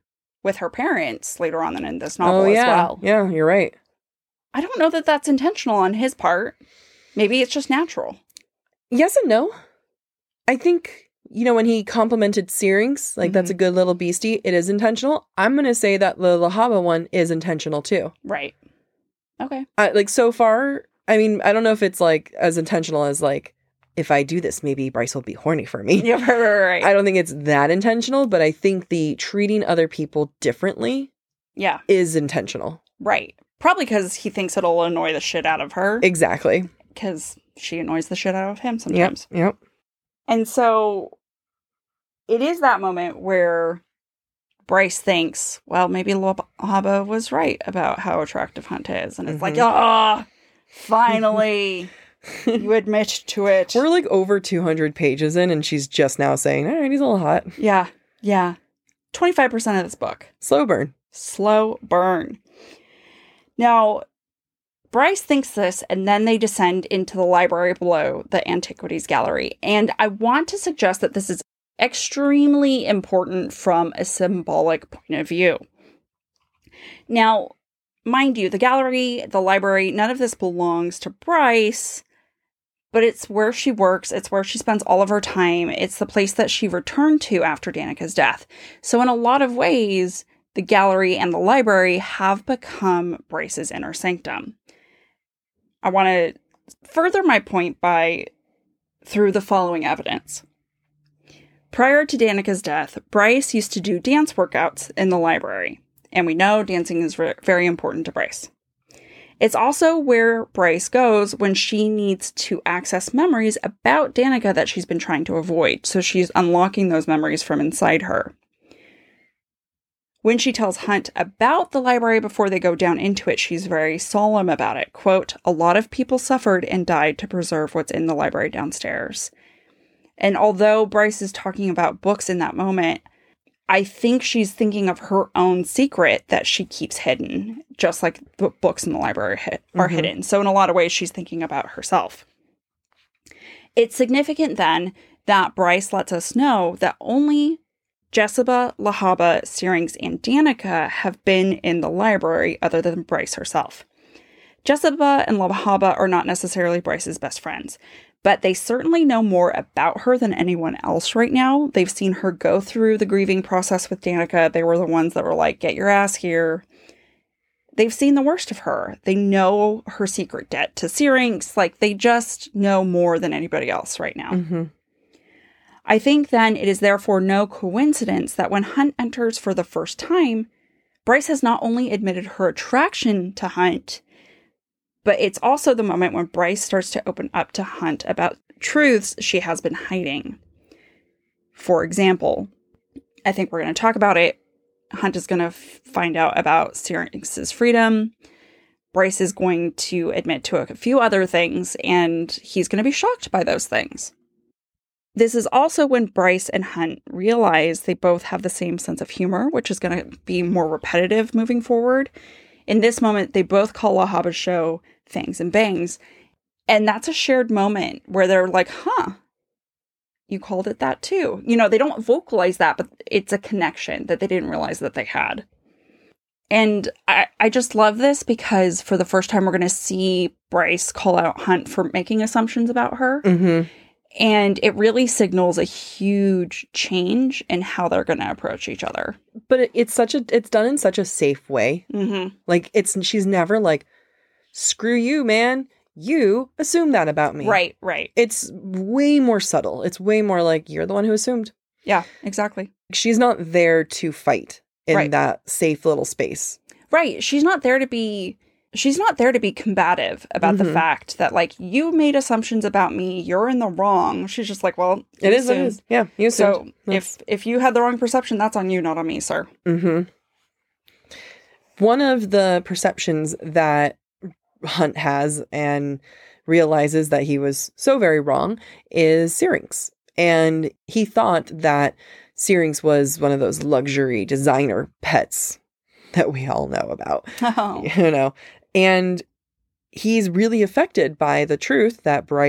with her parents later on in this novel oh, yeah. as well. Yeah, you're right. I don't know that that's intentional on his part. Maybe it's just natural. Yes and no. I think, you know, when he complimented Syrinx, like, mm-hmm. that's a good little beastie, it is intentional. I'm going to say that the Lahaba one is intentional, too. Right. Okay. Uh, like, so far, I mean, I don't know if it's, like, as intentional as, like, if I do this, maybe Bryce will be horny for me. Yeah, right, right, right. I don't think it's that intentional, but I think the treating other people differently yeah. is intentional. Right. Probably because he thinks it'll annoy the shit out of her. Exactly. Because she annoys the shit out of him sometimes. Yep, yep. And so it is that moment where Bryce thinks, well, maybe Lahaba was right about how attractive Hunt is. And it's mm-hmm. like, ah, oh, finally, you admit to it. We're like over two hundred pages in, and she's just now saying, all right, he's a little hot. Yeah, yeah. twenty-five percent of this book. Slow burn. Slow burn. Now, Bryce thinks this, and then they descend into the library below the Antiquities Gallery. And I want to suggest that this is extremely important from a symbolic point of view. Now, mind you, the gallery, the library, none of this belongs to Bryce, but it's where she works. It's where she spends all of her time. It's the place that she returned to after Danica's death. So in a lot of ways, the gallery and the library have become Bryce's inner sanctum. I want to further my point by through the following evidence. Prior to Danica's death, Bryce used to do dance workouts in the library, and we know dancing is re- very important to Bryce. It's also where Bryce goes when she needs to access memories about Danica that she's been trying to avoid, so she's unlocking those memories from inside her. When she tells Hunt about the library before they go down into it, she's very solemn about it. Quote, a lot of people suffered and died to preserve what's in the library downstairs. And although Bryce is talking about books in that moment, I think she's thinking of her own secret that she keeps hidden, just like the books in the library hit, are mm-hmm. hidden. So in a lot of ways, she's thinking about herself. It's significant then that Bryce lets us know that only Jesiba, Lahaba, Syrinx, and Danica have been in the library other than Bryce herself. Jesiba and Lahaba are not necessarily Bryce's best friends, but they certainly know more about her than anyone else right now. They've seen her go through the grieving process with Danica. They were the ones that were like, get your ass here. They've seen the worst of her. They know her secret debt to Syrinx. Like, they just know more than anybody else right now. Mm-hmm. I think then it is therefore no coincidence that when Hunt enters for the first time, Bryce has not only admitted her attraction to Hunt, but it's also the moment when Bryce starts to open up to Hunt about truths she has been hiding. For example, I think we're going to talk about it. Hunt is going to f- find out about Syrinx's freedom. Bryce is going to admit to a few other things, and he's going to be shocked by those things. This is also when Bryce and Hunt realize they both have the same sense of humor, which is going to be more repetitive moving forward. In this moment, they both call Lahaba's show Fangs and Bangs. And that's a shared moment where they're like, huh, you called it that too. You know, they don't vocalize that, but it's a connection that they didn't realize that they had. And I, I just love this because for the first time, we're going to see Bryce call out Hunt for making assumptions about her. Mm-hmm. And it really signals a huge change in how they're going to approach each other. But it, it's such a, it's done in such a safe way. Mm-hmm. Like, it's, she's never like, screw you, man. You assume that about me. Right, right. It's way more subtle. It's way more like, you're the one who assumed. Yeah, exactly. She's not there to fight in right. that safe little space. Right. She's not there to be... She's not there to be combative about mm-hmm. the fact that, like, you made assumptions about me. You're in the wrong. She's just like, well, it is what it is. Yeah. You so if if you had the wrong perception, that's on you, not on me, sir. Mm-hmm. One of the perceptions that Hunt has and realizes that he was so very wrong is Syrinx. And he thought that Syrinx was one of those luxury designer pets that we all know about. Oh. You know. And he's really affected by the truth that Bryce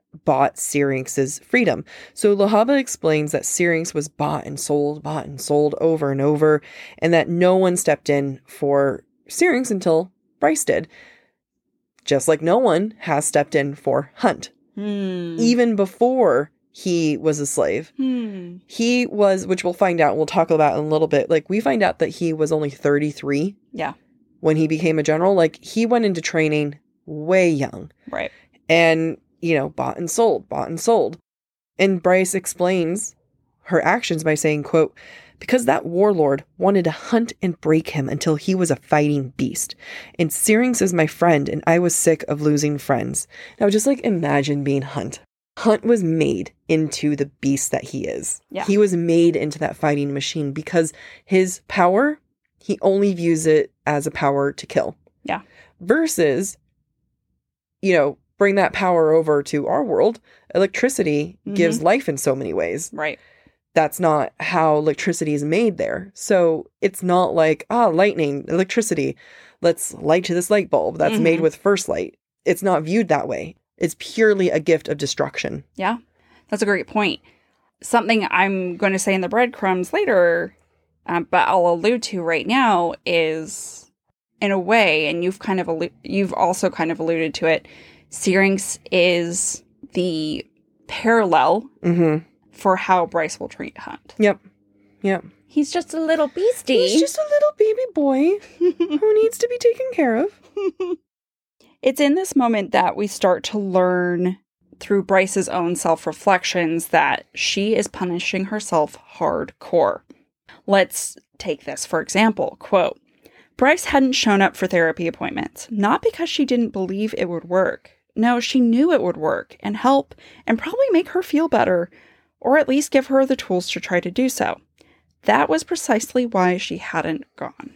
bought Syrinx's freedom. So Lahaba explains that Syrinx was bought and sold, bought and sold over and over, and that no one stepped in for Syrinx until Bryce did. Just like no one has stepped in for Hunt. Hmm. Even before he was a slave. Hmm. He was, which we'll find out, we'll talk about in a little bit, like we find out that he was only thirty-three. Yeah. When he became a general. Like he went into training way young. Right. And, you know, bought and sold, bought and sold. And Bryce explains her actions by saying, quote, because that warlord wanted to hunt and break him until he was a fighting beast. And Syrinx is my friend, and I was sick of losing friends. Now, just like imagine being Hunt. Hunt was made into the beast that he is. Yeah. He was made into that fighting machine because his power, he only views it as a power to kill. Yeah. Versus, you know, bring that power over to our world. Electricity mm-hmm. gives life in so many ways. Right. That's not how electricity is made there. So it's not like, ah, lightning, electricity. Let's light to this light bulb that's mm-hmm. made with first light. It's not viewed that way. It's purely a gift of destruction. Yeah, that's a great point. Something I'm going to say in the breadcrumbs later, um, but I'll allude to right now is, in a way, and you've kind of allu- you've also kind of alluded to it, Syrinx is the parallel mm-hmm. for how Bryce will treat Hunt. Yep. Yep. He's just a little beastie. He's just a little baby boy who needs to be taken care of. It's in this moment that we start to learn through Bryce's own self-reflections that she is punishing herself hardcore. Let's take this for example. Quote, Bryce hadn't shown up for therapy appointments, not because she didn't believe it would work. No, she knew it would work and help and probably make her feel better, or at least give her the tools to try to do so. That was precisely why she hadn't gone.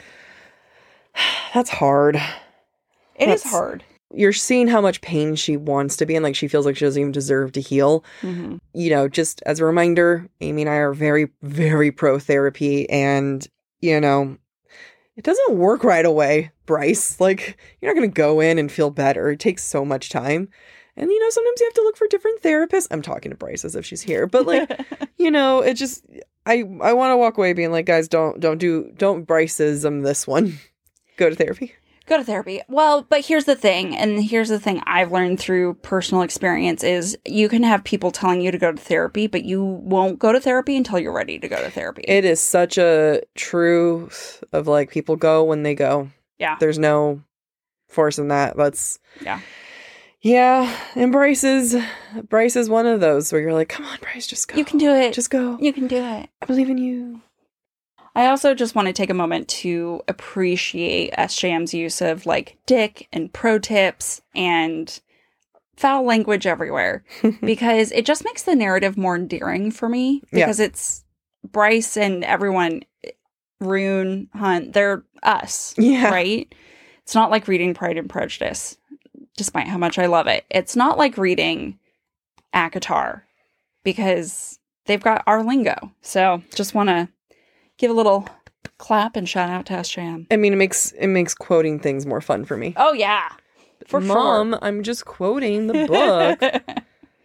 That's hard. It That's, is hard. You're seeing how much pain she wants to be in. Like, she feels like she doesn't even deserve to heal. Mm-hmm. You know, just as a reminder, Amy and I are very, very pro therapy. And, you know, it doesn't work right away, Bryce. Like, you're not going to go in and feel better. It takes so much time. And, you know, sometimes you have to look for different therapists. I'm talking to Bryce as if she's here. But, like, you know, it just, I, I want to walk away being like, guys, don't, don't do, don't Bryceism this one. Go to therapy. Go to therapy. Well, but here's the thing, and here's the thing I've learned through personal experience is you can have people telling you to go to therapy, but you won't go to therapy until you're ready to go to therapy. It is such a truth of like people go when they go. Yeah. There's no force in that. That's yeah. Yeah. And Bryce is Bryce is one of those where you're like, come on, Bryce, just go. You can do it. Just go. You can do it. I believe in you. I also just want to take a moment to appreciate S J M's use of like dick and pro tips and foul language everywhere because it just makes the narrative more endearing for me because yeah. it's Bryce and everyone, Rune, Hunt, they're us, yeah. right? It's not like reading Pride and Prejudice, despite how much I love it. It's not like reading ACOTAR because they've got our lingo. So just want to give a little clap and shout out to S J M. I mean, it makes it makes quoting things more fun for me. Oh, yeah. For Mom, sure. I'm just quoting the book.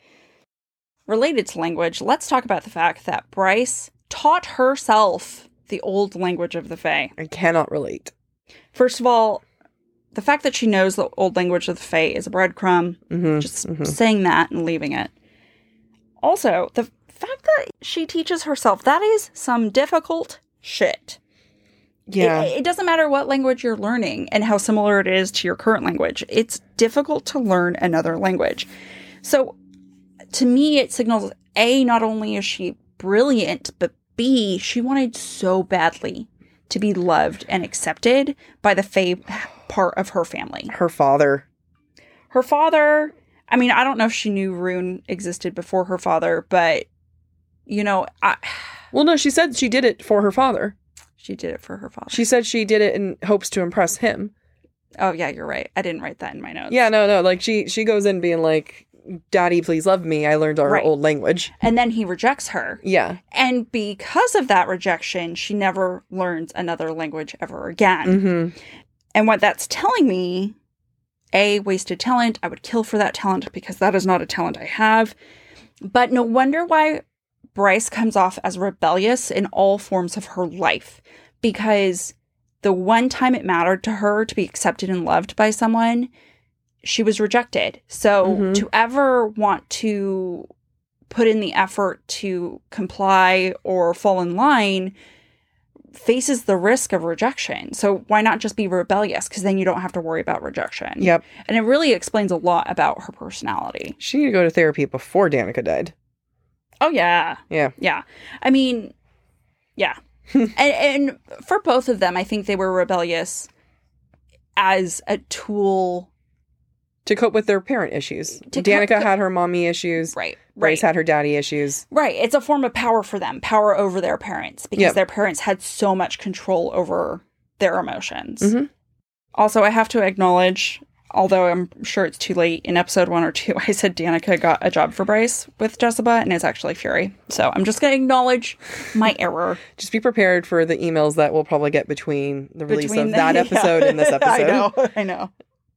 Related to language, let's talk about the fact that Bryce taught herself the old language of the Fae. I cannot relate. First of all, the fact that she knows the old language of the Fae is a breadcrumb. Mm-hmm, just mm-hmm. saying that and leaving it. Also, the fact that she teaches herself, that is some difficult shit. Yeah. It, it doesn't matter what language you're learning and how similar it is to your current language. It's difficult to learn another language. So, to me, it signals, A, not only is she brilliant, but B, she wanted so badly to be loved and accepted by the Fae part of her family. Her father. Her father, I mean, I don't know if she knew Rune existed before her father, but, you know, I... Well, no, she said she did it for her father. She did it for her father. She said she did it in hopes to impress him. Oh, yeah, you're right. I didn't write that in my notes. Yeah, no, no. Like, she, she goes in being like, Daddy, please love me. I learned our right. old language. And then he rejects her. Yeah. And because of that rejection, she never learns another language ever again. Mm-hmm. And what that's telling me A, wasted talent. I would kill for that talent because that is not a talent I have. But no wonder why Bryce comes off as rebellious in all forms of her life. Because the one time it mattered to her to be accepted and loved by someone, she was rejected. So mm-hmm. to ever want to put in the effort to comply or fall in line faces the risk of rejection. So why not just be rebellious? Because then you don't have to worry about rejection. Yep. And it really explains a lot about her personality. She needed to go to therapy before Danica died. Oh, yeah. Yeah. Yeah. I mean, yeah. and, and for both of them, I think they were rebellious as a tool to cope with their parent issues. To Danica co- had her mommy issues. Right. Bryce right. had her daddy issues. Right. It's a form of power for them, power over their parents, because yep. their parents had so much control over their emotions. Mm-hmm. Also, I have to acknowledge, although I'm sure it's too late, in episode one or two, I said Danica got a job for Bryce with Jessica, and it's actually Fury. So I'm just going to acknowledge my error. Just be prepared for the emails that we'll probably get between the release between of the, that episode yeah. and this episode. I know. I know.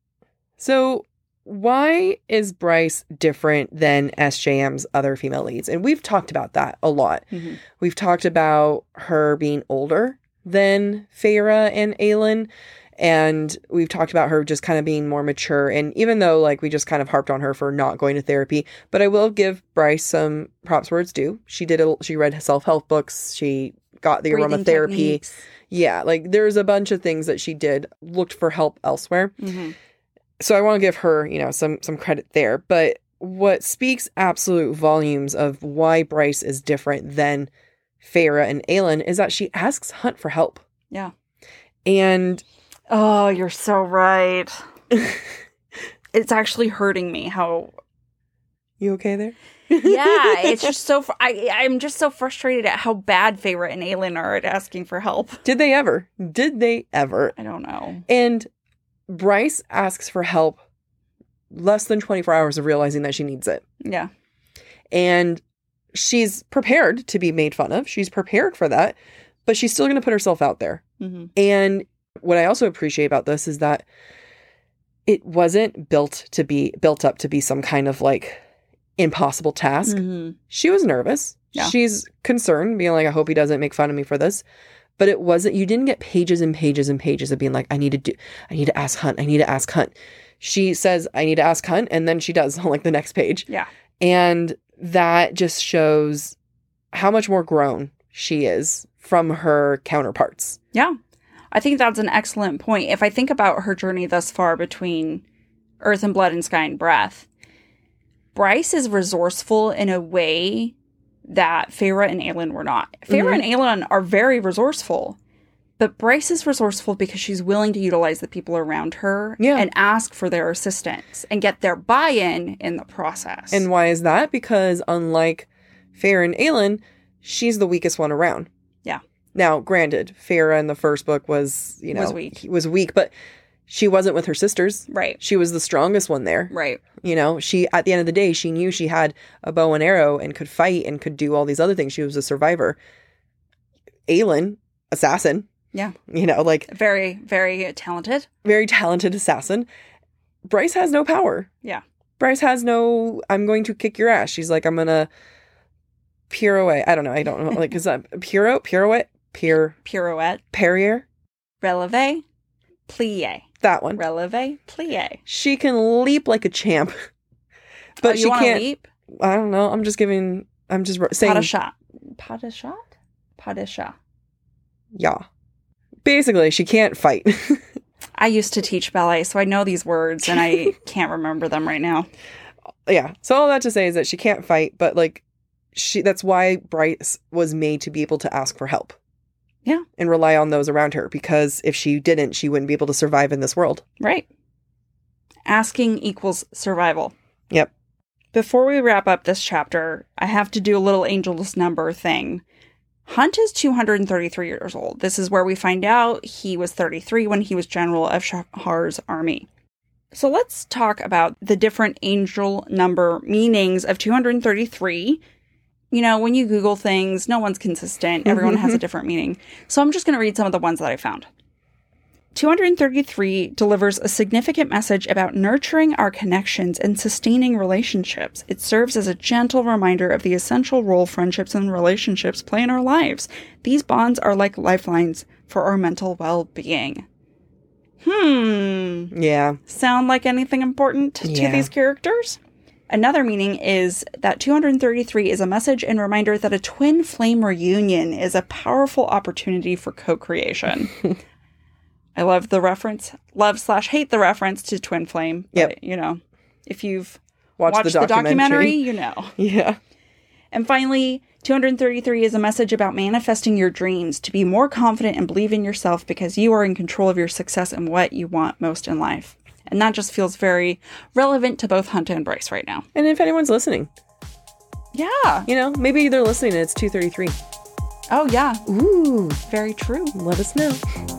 So why is Bryce different than S J M's other female leads? And we've talked about that a lot. Mm-hmm. We've talked about her being older than Feyre and Aelin. And we've talked about her just kind of being more mature. And even though, like, we just kind of harped on her for not going to therapy, but I will give Bryce some props where it's due. She did, a, she read self-help books. She got the Breathing aromatherapy. techniques. Yeah, like, there's a bunch of things that she did, looked for help elsewhere. Mm-hmm. So I want to give her, you know, some some credit there. But what speaks absolute volumes of why Bryce is different than Feyre and Aelin is that she asks Hunt for help. Yeah. And oh, you're so right. It's actually hurting me how... You okay there? Yeah, it's just so... Fr- I, I'm just so frustrated at how bad Feyre and Aelin are at asking for help. Did they ever? Did they ever? I don't know. And Bryce asks for help less than twenty-four hours of realizing that she needs it. Yeah. And she's prepared to be made fun of. She's prepared for that. But she's still going to put herself out there. Mm-hmm. And what I also appreciate about this is that it wasn't built to be built up to be some kind of like impossible task. Mm-hmm. She was nervous. Yeah. She's concerned, being like, I hope he doesn't make fun of me for this. But it wasn't, you didn't get pages and pages and pages of being like, I need to do, I need to ask Hunt. I need to ask Hunt. She says, I need to ask Hunt. And then she does on like the next page. Yeah. And that just shows how much more grown she is from her counterparts. Yeah. I think that's an excellent point. If I think about her journey thus far between Earth and Blood and Sky and Breath, Bryce is resourceful in a way that Feyre and Aelin were not. Feyre Mm-hmm. and Aelin are very resourceful, but Bryce is resourceful because she's willing to utilize the people around her yeah. and ask for their assistance and get their buy-in in the process. And why is that? Because unlike Feyre and Aelin, she's the weakest one around. Yeah. Now, granted, Feyre in the first book was, you know, was weak. was weak, but she wasn't with her sisters. Right. She was the strongest one there. Right. You know, she, at the end of the day, she knew she had a bow and arrow and could fight and could do all these other things. She was a survivor. Aelin, assassin. Yeah. You know, like. Very, very talented. Very talented assassin. Bryce has no power. Yeah. Bryce has no, I'm going to kick your ass. She's like, I'm going to pirouette. I don't know. I don't know. Like, is that piro, pirouette? Pier, Pirouette. Perrier? Releve. Plie. That one. Releve. Plie. She can leap like a champ. But oh, you she can't. Leap? I don't know. I'm just giving, I'm just saying. Pas de chat. Pas de chat? Pas de chat. Yeah. Basically, she can't fight. I used to teach ballet, so I know these words, and I can't remember them right now. Yeah. So all that to say is that she can't fight, but like, she, that's why Bryce was made to be able to ask for help. Yeah. And rely on those around her, because if she didn't, she wouldn't be able to survive in this world. Right. Asking equals survival. Yep. Before we wrap up this chapter, I have to do a little angel's number thing. Hunt is two hundred thirty-three years old. This is where we find out he was thirty-three when he was general of Shahar's army. So let's talk about the different angel number meanings of two hundred thirty-three. You know, when you Google things, no one's consistent. Everyone has a different meaning. So I'm just going to read some of the ones that I found. two hundred thirty-three delivers a significant message about nurturing our connections and sustaining relationships. It serves as a gentle reminder of the essential role friendships and relationships play in our lives. These bonds are like lifelines for our mental well-being. Hmm. Yeah. Sound like anything important to Yeah. these characters? Another meaning is that two hundred thirty-three is a message and reminder that a twin flame reunion is a powerful opportunity for co-creation. I love the reference, love slash hate the reference to twin flame. Yep. But, you know, if you've Watch watched the the documentary. documentary, you know. Yeah. And finally, two hundred thirty-three is a message about manifesting your dreams, to be more confident and believe in yourself because you are in control of your success and what you want most in life. And that just feels very relevant to both Hunt and Bryce right now. And if anyone's listening, Yeah. you know, maybe they're listening and it's two thirty-three. Oh, yeah. Ooh, Very true. let us know.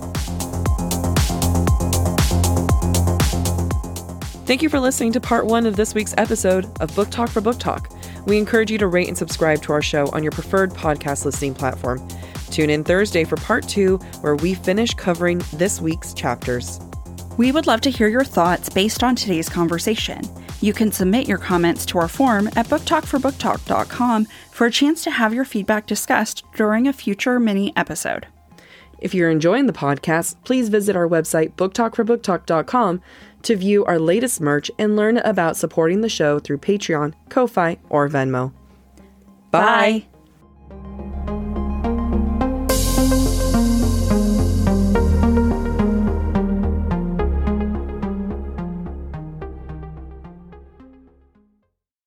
Thank you for listening to part one of this week's episode of Book Talk for Book Talk. We encourage you to rate and subscribe to our show on your preferred podcast listening platform. Tune in Thursday for part two, where we finish covering this week's chapters. We would love to hear your thoughts based on today's conversation. You can submit your comments to our form at book talk for book talk dot com for a chance to have your feedback discussed during a future mini episode. If you're enjoying the podcast, please visit our website, book talk for book talk dot com, to view our latest merch and learn about supporting the show through Patreon, Ko-Fi, or Venmo. Bye. Bye.